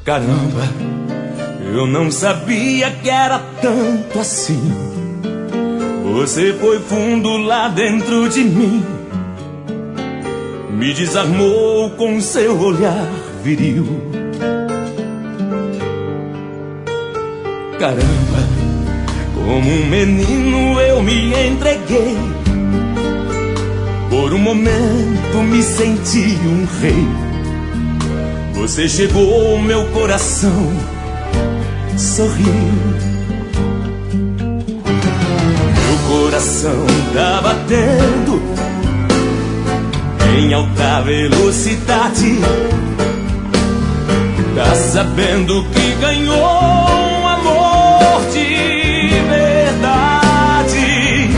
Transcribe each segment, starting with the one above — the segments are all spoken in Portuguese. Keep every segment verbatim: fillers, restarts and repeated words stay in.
Caramba, eu não sabia que era tanto assim. Você foi fundo lá dentro de mim, me desarmou com seu olhar viril. Caramba, como um menino eu me entreguei. Por um momento me senti um rei. Você chegou ao meu coração, sorriu. Meu coração tá batendo em alta velocidade. Tá sabendo que ganhou um amor de verdade.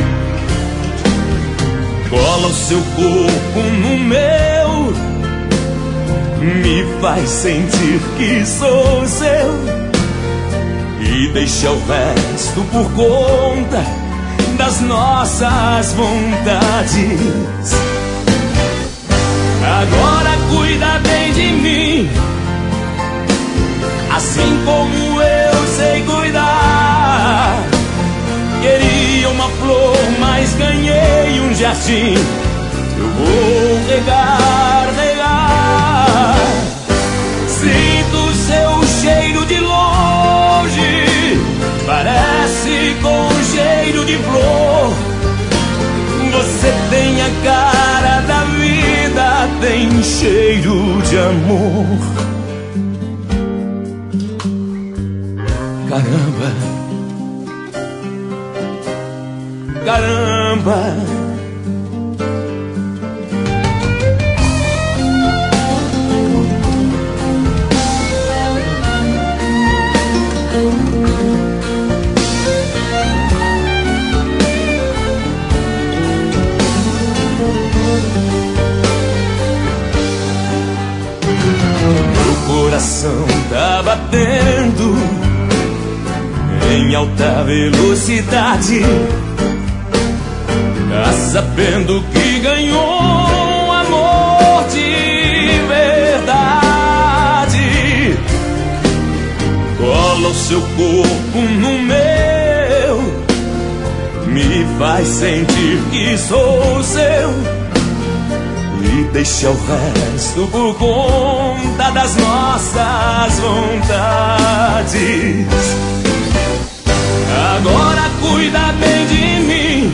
Cola o seu corpo no meu, me faz sentir que sou seu, e deixa o resto por conta das nossas vontades. Agora cuida bem de mim, assim como eu sei cuidar. Queria uma flor, mas ganhei um jardim. Eu vou regar, regar. Sinto seu cheiro de longe, parece com cheiro de flor. Você tem a cara da vida, tem cheiro de amor. Caramba, caramba. Meu coração tá batendo em alta velocidade. Tá sabendo que ganhou um amor de verdade. Cola o seu corpo no meu, me faz sentir que sou seu, e deixa o resto por conta das nossas vontades. Agora cuida bem de mim,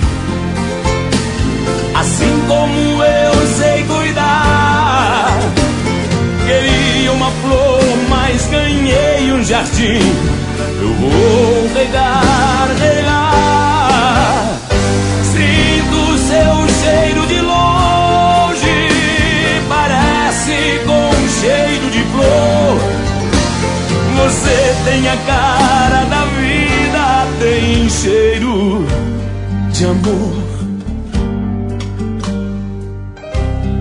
assim como eu sei cuidar. Queria uma flor, mas ganhei um jardim. Eu vou regar, regar. Sinto seu cheiro de longe, parece com cheiro de flor. Você tem a cara da vida, tem cheiro de amor.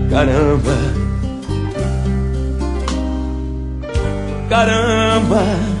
Caramba, caramba.